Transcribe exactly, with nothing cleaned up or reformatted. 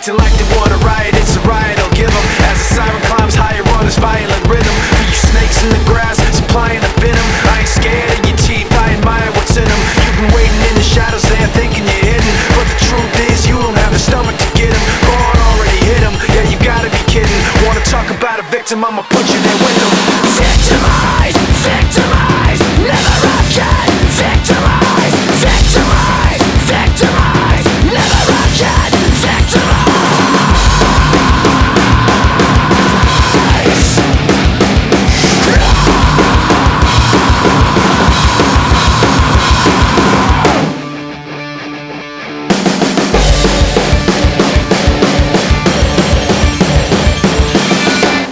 acting like they want a riot, it's a riot, I'll give them. As the siren climbs higher on this violent rhythm, for you snakes in the grass, supplying the venom. I ain't scared of your teeth, I admire what's in them. You've been waiting in the shadows there thinking you're hidden, but the truth is you don't have the stomach to get him. God already hit him, yeah you gotta be kidding. Wanna talk about a victim, I'ma put you there